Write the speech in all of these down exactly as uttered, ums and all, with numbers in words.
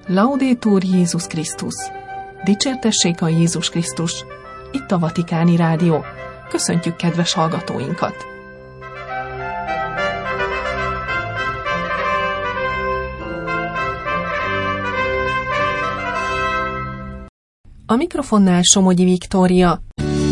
Laudetur Jézus Krisztus! Dicsértessék a Jézus Krisztus! Itt a Vatikáni Rádió. Köszöntjük kedves hallgatóinkat! A mikrofonnál Somogyi Viktória.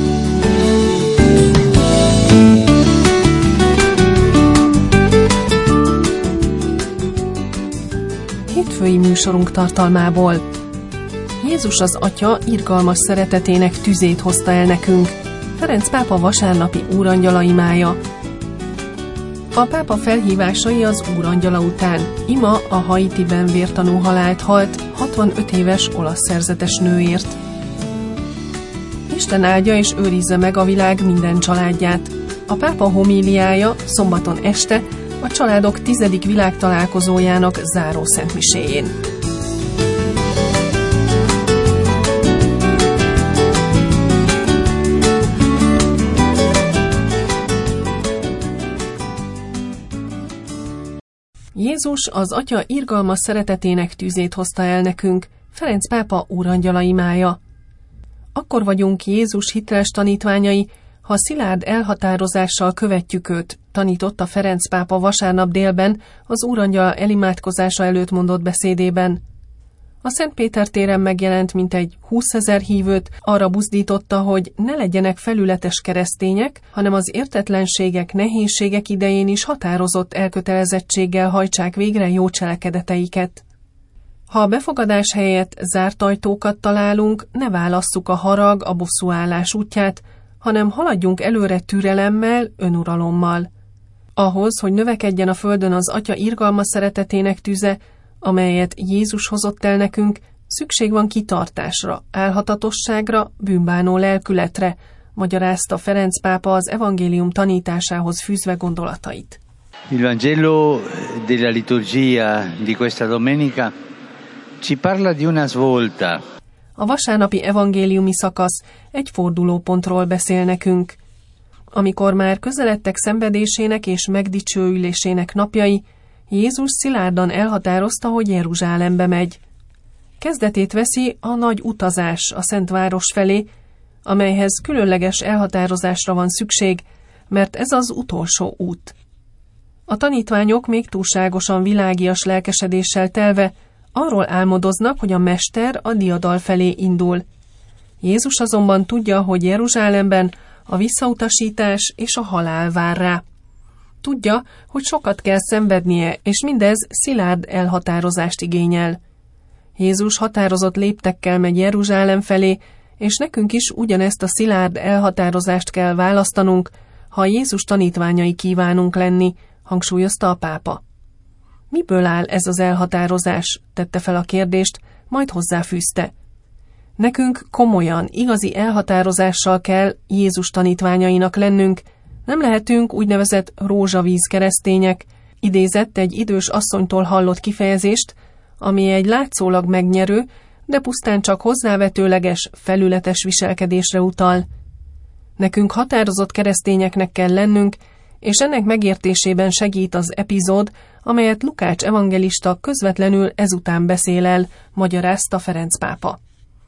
Hétfői műsorunk tartalmából. Jézus az Atya irgalmas szeretetének tüzét hozta el nekünk. Ferenc pápa vasárnapi úrangyala imája. A pápa felhívásai az úrangyala után. Ima a Haitiben vértanú halált halt hatvanöt éves olasz szerzetes nőért. Isten áldja és őrizze meg a világ minden családját. A pápa homíliája szombaton este a családok tizedik világtalálkozójának záró szentmiséjén. Jézus az Atya irgalmas szeretetének tüzét hozta el nekünk, Ferenc pápa úrangyala imája. Akkor vagyunk Jézus hiteles tanítványai, ha szilárd elhatározással követjük őt, tanította Ferenc pápa vasárnap délben az úrangyala elimádkozása előtt mondott beszédében. A Szent Péter téren megjelent mintegy húszezer hívőt arra buzdította, hogy ne legyenek felületes keresztények, hanem az értetlenségek, nehézségek idején is határozott elkötelezettséggel hajtsák végre jó cselekedeteiket. Ha a befogadás helyett zárt ajtókat találunk, ne válasszuk a harag, a bosszúállás útját, hanem haladjunk előre türelemmel, önuralommal. Ahhoz, hogy növekedjen a földön az Atya irgalmas szeretetének tüze, amelyet Jézus hozott el nekünk, szükség van kitartásra, álhatatosságra, bűnbánó lelkületre, magyarázta Ferenc pápa az evangélium tanításához fűzve gondolatait. Il Vangelo della liturgia di questa domenica ci parla di una svolta. A vasárnapi evangéliumi szakasz egy fordulópontról beszél nekünk. Amikor már közeledtek szenvedésének és megdicsőülésének napjai, Jézus szilárdan elhatározta, hogy Jeruzsálembe megy. Kezdetét veszi a nagy utazás a Szent Város felé, amelyhez különleges elhatározásra van szükség, mert ez az utolsó út. A tanítványok még túlságosan világias lelkesedéssel telve arról álmodoznak, hogy a Mester a diadal felé indul. Jézus azonban tudja, hogy Jeruzsálemben a visszautasítás és a halál vár rá. Tudja, hogy sokat kell szenvednie, és mindez szilárd elhatározást igényel. Jézus határozott léptekkel megy Jeruzsálem felé, és nekünk is ugyanezt a szilárd elhatározást kell választanunk, ha Jézus tanítványai kívánunk lenni, hangsúlyozta a pápa. Miből áll ez az elhatározás? Tette fel a kérdést, majd hozzáfűzte. Nekünk komolyan, igazi elhatározással kell Jézus tanítványainak lennünk, nem lehetünk úgynevezett rózsavíz keresztények, idézett egy idős asszonytól hallott kifejezést, ami egy látszólag megnyerő, de pusztán csak hozzávetőleges, felületes viselkedésre utal. Nekünk határozott keresztényeknek kell lennünk, és ennek megértésében segít az epizód, amelyet Lukács evangelista közvetlenül ezután beszél el, magyarázta Ferenc pápa.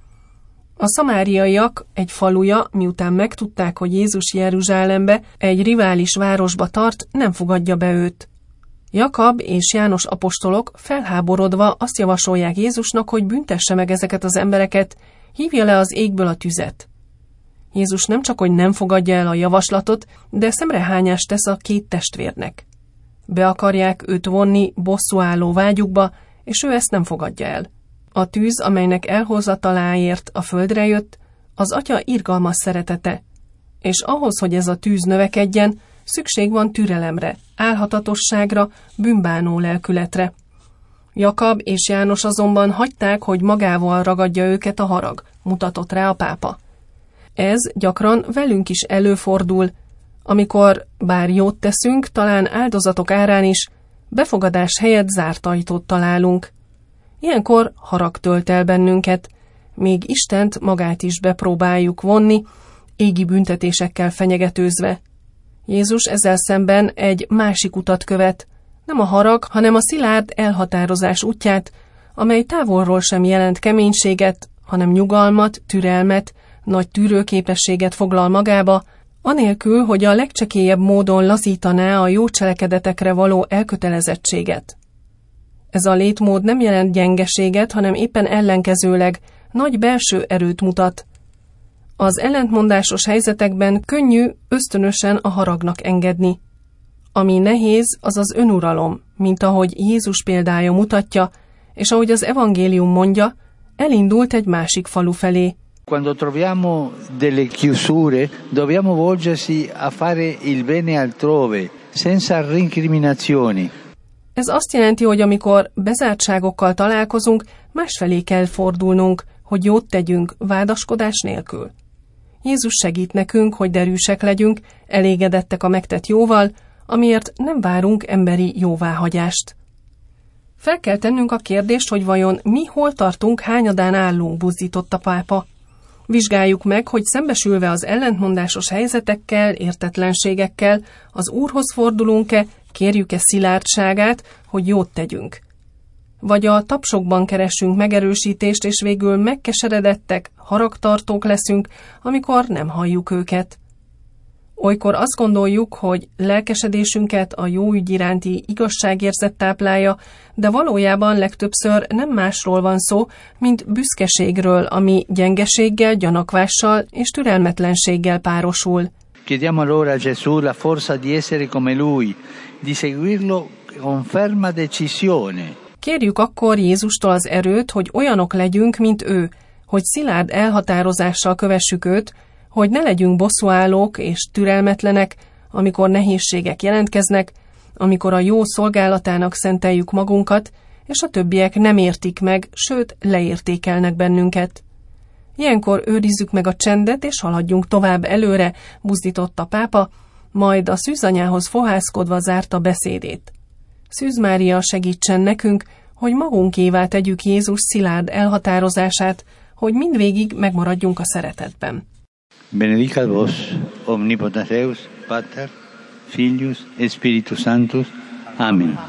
A szamáriaiak egy faluja, miután megtudták, hogy Jézus Jeruzsálembe, egy rivális városba tart, nem fogadja be őt. Jakab és János apostolok felháborodva azt javasolják Jézusnak, hogy büntesse meg ezeket az embereket, hívja le az égből a tüzet. Jézus nem csak, hogy nem fogadja el a javaslatot, de szemrehányást tesz a két testvérnek. Be akarják őt vonni bosszúálló vágyukba, és ő ezt nem fogadja el. A tűz, amelynek elhozataláért a földre jött, az Atya irgalmas szeretete, és ahhoz, hogy ez a tűz növekedjen, szükség van türelemre, álhatatosságra, bűnbánó lelkületre. Jakab és János azonban hagyták, hogy magával ragadja őket a harag, mutatott rá a pápa. Ez gyakran velünk is előfordul, amikor, bár jót teszünk, talán áldozatok árán is, befogadás helyett zárt ajtót találunk. Ilyenkor harag tölt el bennünket, még Istent magát is bepróbáljuk vonni, égi büntetésekkel fenyegetőzve. Jézus ezzel szemben egy másik utat követ, nem a harag, hanem a szilárd elhatározás útját, amely távolról sem jelent keménységet, hanem nyugalmat, türelmet, nagy tűrőképességet foglal magába, anélkül, hogy a legcsekélyebb módon lazítaná a jó cselekedetekre való elkötelezettséget. Ez a létmód nem jelent gyengeséget, hanem éppen ellenkezőleg nagy belső erőt mutat. Az ellentmondásos helyzetekben könnyű ösztönösen a haragnak engedni. Ami nehéz, az az önuralom, mint ahogy Jézus példája mutatja, és ahogy az evangélium mondja, elindult egy másik falu felé. Quando troviamo delle chiusure, dobbiamo volgersi a fare il bene altrove, senza recriminazioni. Ez azt jelenti, hogy amikor bezártságokkal találkozunk, másfelé kell fordulnunk, hogy jót tegyünk, vádaskodás nélkül. Jézus segít nekünk, hogy derűsek legyünk, elégedettek a megtett jóval, amiért nem várunk emberi jóváhagyást. Fel kell tennünk a kérdést, hogy vajon mi hol tartunk, hányadán állunk, buzdított a pápa. Vizsgáljuk meg, hogy szembesülve az ellentmondásos helyzetekkel, értetlenségekkel, az Úrhoz fordulunk-e, kérjük-e szilárdságát, hogy jót tegyünk. Vagy a tapsokban keressünk megerősítést, és végül megkeseredettek, haragtartók leszünk, amikor nem halljuk őket. Olykor azt gondoljuk, hogy lelkesedésünket a jó ügy iránti igazságérzet táplálja, de valójában legtöbbször nem másról van szó, mint büszkeségről, ami gyengeséggel, gyanakvással és türelmetlenséggel párosul. Chiediamo allora a Gesù la forza di essere come Lui, di seguirlo con ferma decisione. Kérjük akkor Jézustól az erőt, hogy olyanok legyünk, mint ő, hogy szilárd elhatározással kövessük őt, hogy ne legyünk bosszúállók és türelmetlenek, amikor nehézségek jelentkeznek, amikor a jó szolgálatának szenteljük magunkat, és a többiek nem értik meg, sőt, leértékelnek bennünket. Ilyenkor őrizzük meg a csendet, és haladjunk tovább előre, buzdított a pápa, majd a szűzanyához fohászkodva zárta beszédét. Szűz Mária segítsen nekünk, hogy magunkévá tegyük Jézus szilárd elhatározását, hogy mindvégig megmaradjunk a szeretetben. Benedicat vos, omnipotens Deus, Pater, Filius et Spiritus Sanctus. Amen.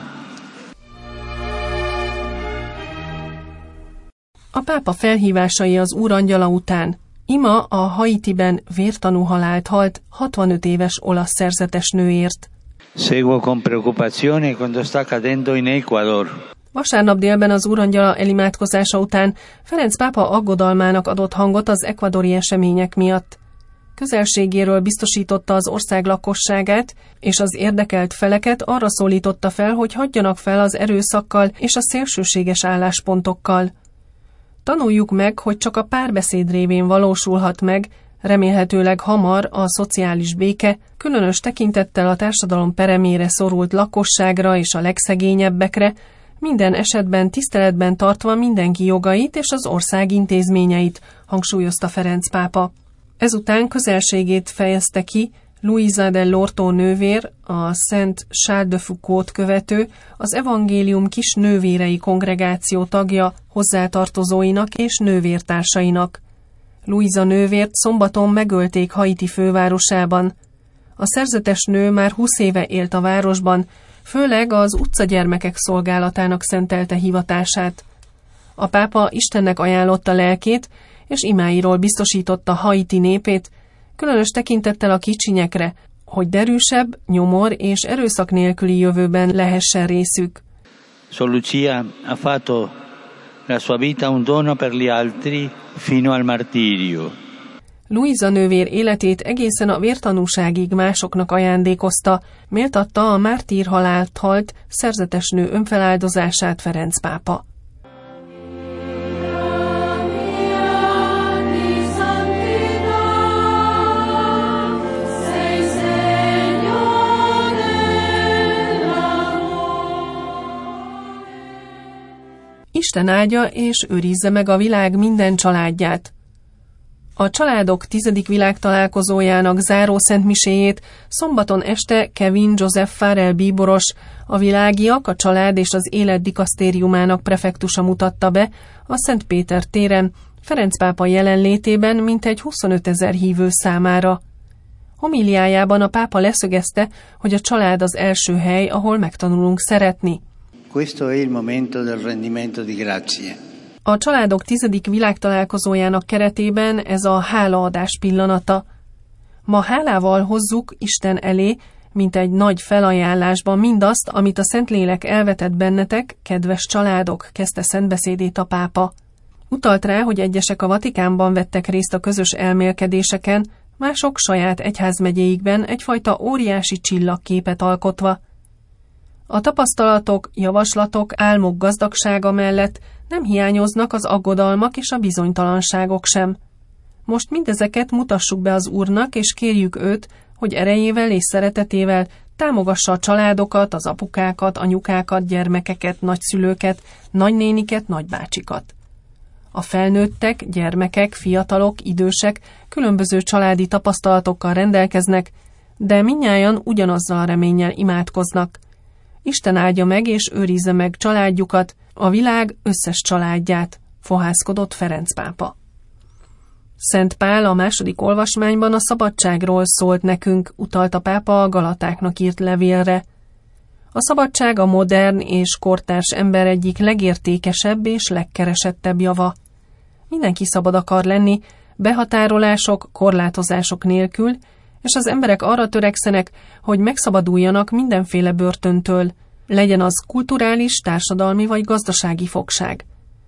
A pápa felhívásai az Úrangyala után. Ima a Haitiben vértanú halált halt hatvanöt éves olasz szerzetes nőért. Seguo con preoccupazione quando sta accadendo in Ecuador. Vasárnap délben az Úrangyala elimádkozása után Ferenc pápa aggodalmának adott hangot az ekvadori események miatt. Közelségéről biztosította az ország lakosságát, és az érdekelt feleket arra szólította fel, hogy hagyjanak fel az erőszakkal és a szélsőséges álláspontokkal. Tanuljuk meg, hogy csak a párbeszéd révén valósulhat meg, remélhetőleg hamar a szociális béke, különös tekintettel a társadalom peremére szorult lakosságra és a legszegényebbekre, minden esetben tiszteletben tartva mindenki jogait és az ország intézményeit, hangsúlyozta Ferenc pápa. Ezután közelségét fejezte ki Luisa dell'Orto nővér, a Szent Charles de Foucault követő, az evangélium kis nővérei kongregáció tagja hozzátartozóinak és nővértársainak. Luisa nővért szombaton megölték Haiti fővárosában. A szerzetes nő már húsz éve élt a városban, főleg az utcagyermekek szolgálatának szentelte hivatását. A pápa Istennek ajánlotta lelkét, és imáiról biztosította Haiti népét, különös tekintettel a kicsinyekre, hogy derűsebb, nyomor és erőszak nélküli jövőben lehessen részük. Sor Lucia ha fatto la sua vita un dono per gli altri fino al martirio. Luisa nővér életét egészen a vértanúságig másoknak ajándékozta, méltatta a mártír halált halt szerzetes nő önfeláldozását Ferenc pápa. Isten áldja és őrizze meg a világ minden családját. A családok tizedik világtalálkozójának záró szentmiséjét szombaton este Kevin Joseph Farrell bíboros, a Világiak, a Család és az Élet dikasztériumának prefektusa mutatta be a Szent Péter téren, Ferenc pápa jelenlétében mintegy huszonötezer hívő számára. Homíliájában a pápa leszögezte, hogy a család az első hely, ahol megtanulunk szeretni. Questo è il momento del rendimento di grazie. A családok tizedik világtalálkozójának keretében ez a hálaadás pillanata. Ma hálával hozzuk Isten elé, mint egy nagy felajánlásban mindazt, amit a Szentlélek elvetett bennetek, kedves családok, kezdte szentbeszédét a pápa. Utalt rá, hogy egyesek a Vatikánban vettek részt a közös elmélkedéseken, mások saját egyházmegyéikben egyfajta óriási csillagképet alkotva. A tapasztalatok, javaslatok, álmok gazdagsága mellett nem hiányoznak az aggodalmak és a bizonytalanságok sem. Most mindezeket mutassuk be az Úrnak, és kérjük őt, hogy erejével és szeretetével támogassa a családokat, az apukákat, anyukákat, gyermekeket, nagyszülőket, nagynéniket, nagybácsikat. A felnőttek, gyermekek, fiatalok, idősek különböző családi tapasztalatokkal rendelkeznek, de mindnyájan ugyanazzal a reménnyel imádkoznak. Isten áldja meg és őrizze meg családjukat, a világ összes családját, fohászkodott Ferenc pápa. Szent Pál a második olvasmányban a szabadságról szólt nekünk, utalt a pápa a Galatáknak írt levélre. A szabadság a modern és kortárs ember egyik legértékesebb és legkeresettebb java. Mindenki szabad akar lenni, behatárolások, korlátozások nélkül, és az emberek arra törekszenek, hogy megszabaduljanak mindenféle börtöntől, legyen az kulturális, társadalmi vagy gazdasági fogság.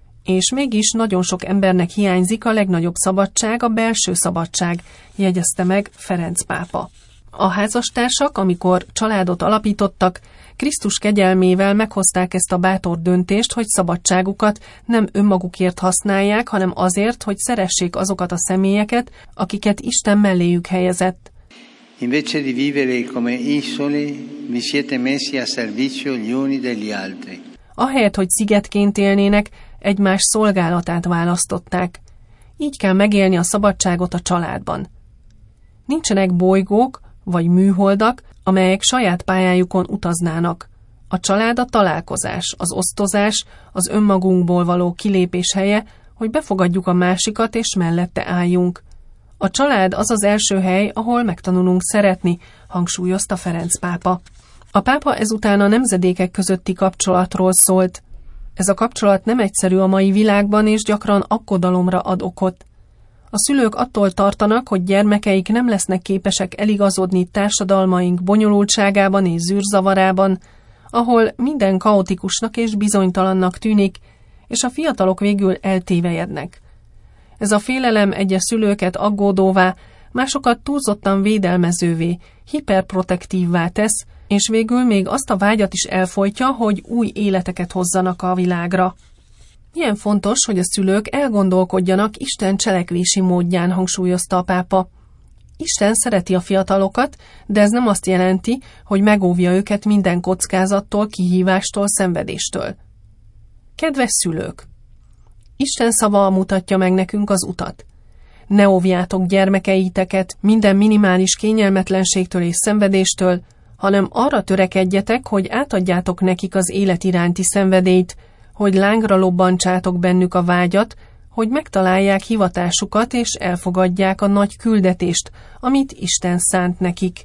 És mégis nagyon sok embernek hiányzik a legnagyobb szabadság, a belső szabadság, jegyezte meg Ferenc pápa. A házastársak, amikor családot alapítottak, Krisztus kegyelmével meghozták ezt a bátor döntést, hogy szabadságukat nem önmagukért használják, hanem azért, hogy szeressék azokat a személyeket, akiket Isten melléjük helyezett. Invece di vivere come isole, vi siete messi a servizio gli uni degli altri. Ahelyett, hogy szigetként élnének, egymás szolgálatát választották. Így kell megélni a szabadságot a családban. Nincsenek bolygók vagy műholdak, amelyek saját pályájukon utaznának. A család a találkozás, az osztozás, az önmagunkból való kilépés helye, hogy befogadjuk a másikat és mellette álljunk. A család az az első hely, ahol megtanulunk szeretni, hangsúlyozta Ferenc pápa. A pápa ezután a nemzedékek közötti kapcsolatról szólt. Ez a kapcsolat nem egyszerű a mai világban, és gyakran aggodalomra ad okot. A szülők attól tartanak, hogy gyermekeik nem lesznek képesek eligazodni társadalmaink bonyolultságában és zűrzavarában, ahol minden kaotikusnak és bizonytalannak tűnik, és a fiatalok végül eltévejednek. Ez a félelem egyes szülőket aggódóvá, másokat túlzottan védelmezővé, hiperprotektívvá tesz, és végül még azt a vágyat is elfojtja, hogy új életeket hozzanak a világra. Milyen fontos, hogy a szülők elgondolkodjanak Isten cselekvési módján, hangsúlyozta a pápa. Isten szereti a fiatalokat, de ez nem azt jelenti, hogy megóvja őket minden kockázattól, kihívástól, szenvedéstől. Kedves szülők! Isten szava mutatja meg nekünk az utat. Ne óvjátok gyermekeiteket minden minimális kényelmetlenségtől és szenvedéstől, hanem arra törekedjetek, hogy átadjátok nekik az élet iránti szenvedélyt, hogy lángra lobbantsátok bennük a vágyat, hogy megtalálják hivatásukat és elfogadják a nagy küldetést, amit Isten szánt nekik.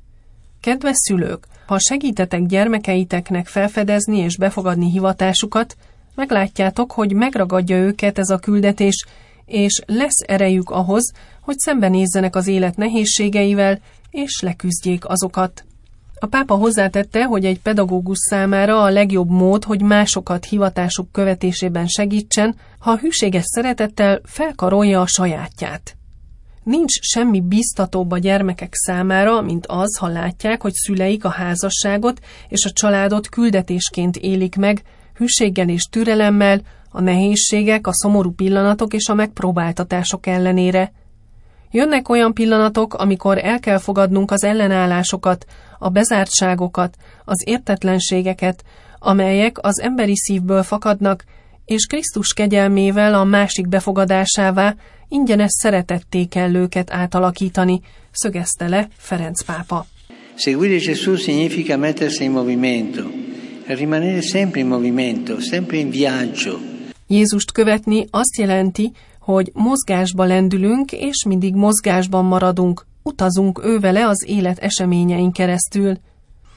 Kedves szülők, ha segítetek gyermekeiteknek felfedezni és befogadni hivatásukat, meglátjátok, hogy megragadja őket ez a küldetés, és lesz erejük ahhoz, hogy szembenézzenek az élet nehézségeivel, és leküzdjék azokat. A pápa hozzátette, hogy egy pedagógus számára a legjobb mód, hogy másokat hivatásuk követésében segítsen, ha hűséges szeretettel felkarolja a sajátját. Nincs semmi biztatóbb a gyermekek számára, mint az, ha látják, hogy szüleik a házasságot és a családot küldetésként élik meg, hűséggel és türelemmel, a nehézségek, a szomorú pillanatok és a megpróbáltatások ellenére. Jönnek olyan pillanatok, amikor el kell fogadnunk az ellenállásokat, a bezártságokat, az értetlenségeket, amelyek az emberi szívből fakadnak, és Krisztus kegyelmével a másik befogadásává ingyenes szeretetté kell őket átalakítani, szögezte le Ferenc pápa. Seguire Gesù significa mettersi in movimento, rimanere sempre in movimento, sempre in viaggio. Jézust követni azt jelenti, hogy mozgásba lendülünk, és mindig mozgásban maradunk, utazunk ővele az élet eseményein keresztül.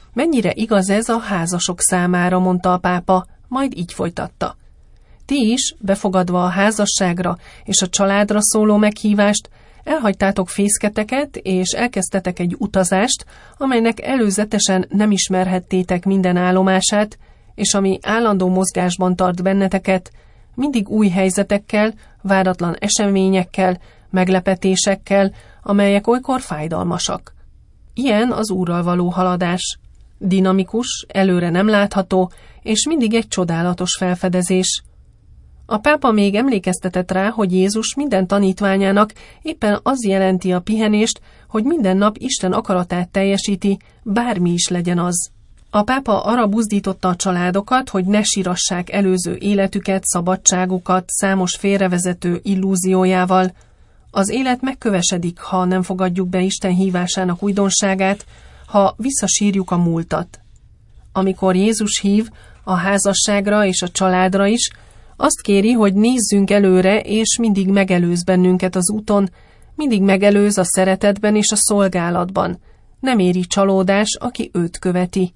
Mennyire igaz ez a házasok számára, mondta a pápa, majd így folytatta. Ti is, befogadva a házasságra és a családra szóló meghívást, elhagytátok fészketeket, és elkezdtetek egy utazást, amelynek előzetesen nem ismerhettétek minden állomását, és ami állandó mozgásban tart benneteket, mindig új helyzetekkel, váratlan eseményekkel, meglepetésekkel, amelyek olykor fájdalmasak. Ilyen az Úrral való haladás. Dinamikus, előre nem látható, és mindig egy csodálatos felfedezés. A pápa még emlékeztetett rá, hogy Jézus minden tanítványának éppen az jelenti a pihenést, hogy minden nap Isten akaratát teljesíti, bármi is legyen az. A pápa arra buzdította a családokat, hogy ne sírassák előző életüket, szabadságukat számos félrevezető illúziójával. Az élet megkövesedik, ha nem fogadjuk be Isten hívásának újdonságát, ha visszasírjuk a múltat. Amikor Jézus hív a házasságra és a családra is, azt kéri, hogy nézzünk előre, és mindig megelőz bennünket az úton, mindig megelőz a szeretetben és a szolgálatban. Nem éri csalódás, aki őt követi.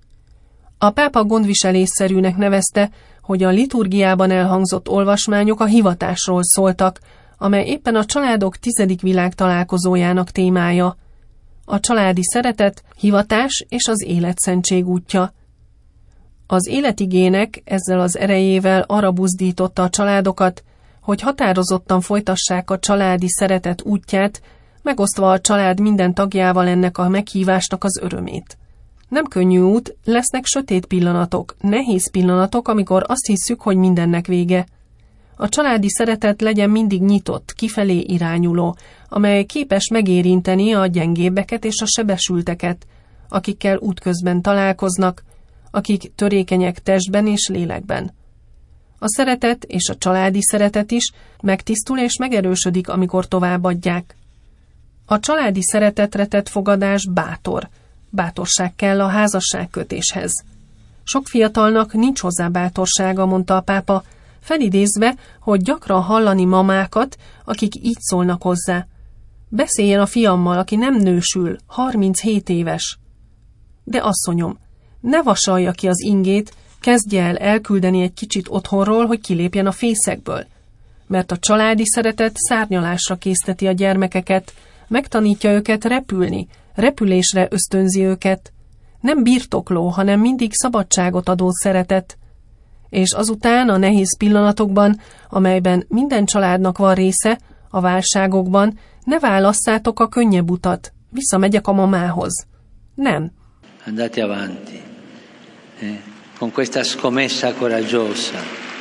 A pápa gondviselésszerűnek nevezte, hogy a liturgiában elhangzott olvasmányok a hivatásról szóltak, amely éppen a családok tizedik világ találkozójának témája. A családi szeretet, hivatás és az életszentség útja. Az életigének ezzel az erejével arra buzdította a családokat, hogy határozottan folytassák a családi szeretet útját, megosztva a család minden tagjával ennek a meghívásnak az örömét. Nem könnyű út, lesznek sötét pillanatok, nehéz pillanatok, amikor azt hisszük, hogy mindennek vége. A családi szeretet legyen mindig nyitott, kifelé irányuló, amely képes megérinteni a gyengébbeket és a sebesülteket, akikkel útközben találkoznak, akik törékenyek testben és lélekben. A szeretet és a családi szeretet is megtisztul és megerősödik, amikor továbbadják. A családi szeretetre tett fogadás bátor. Bátorság kell a házasságkötéshez. Sok fiatalnak nincs hozzá bátorsága, mondta a pápa, felidézve, hogy gyakran hallani mamákat, akik így szólnak hozzá. Beszéljen a fiammal, aki nem nősül, harminchét éves. De asszonyom, ne vasalja ki az ingét, kezdje el elküldeni egy kicsit otthonról, hogy kilépjen a fészekből. Mert a családi szeretet szárnyalásra készteti a gyermekeket, megtanítja őket repülni, repülésre ösztönzi őket. Nem birtokló, hanem mindig szabadságot adó szeretet. És azután a nehéz pillanatokban, amelyben minden családnak van része, a válságokban, ne válasszátok a könnyebb utat, visszamegyek a mamához. Nem. Andate avanti, eh? Con questa scommessa coraggiosa.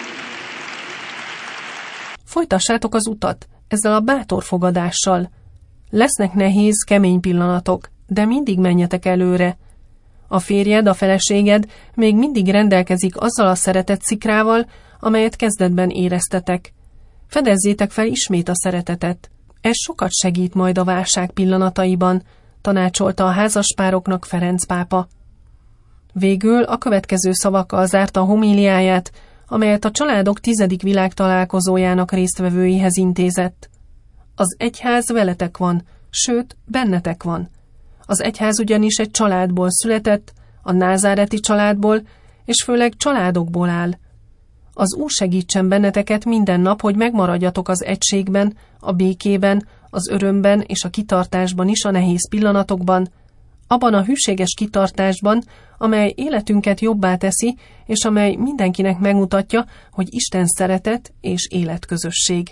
Folytassátok az utat, ezzel a bátor fogadással. Lesznek nehéz, kemény pillanatok, de mindig menjetek előre. A férjed, a feleséged még mindig rendelkezik azzal a szeretet szikrával, amelyet kezdetben éreztetek. Fedezzétek fel ismét a szeretetet. Ez sokat segít majd a válság pillanataiban, tanácsolta a házaspároknak Ferenc pápa. Végül a következő szavakkal zárta a homíliáját, amelyet a családok tizedik világ találkozójának résztvevőihez intézett. Az egyház veletek van, sőt, bennetek van. Az egyház ugyanis egy családból született, a názáreti családból, és főleg családokból áll. Az Úr segítsen benneteket minden nap, hogy megmaradjatok az egységben, a békében, az örömben és a kitartásban is a nehéz pillanatokban, abban a hűséges kitartásban, amely életünket jobbá teszi, és amely mindenkinek megmutatja, hogy Isten szeretet és életközösség.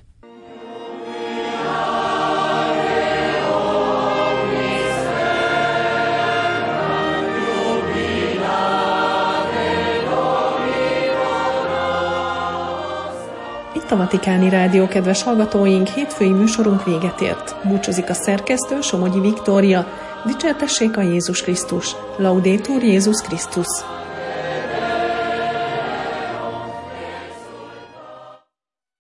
Itt a Vatikáni Rádió, kedves hallgatóink, hétfői műsorunk véget ért. Búcsúzik a szerkesztő, Somogyi Viktória. Dicsértessék a Jézus Krisztus. Laudetur Jézus Krisztus.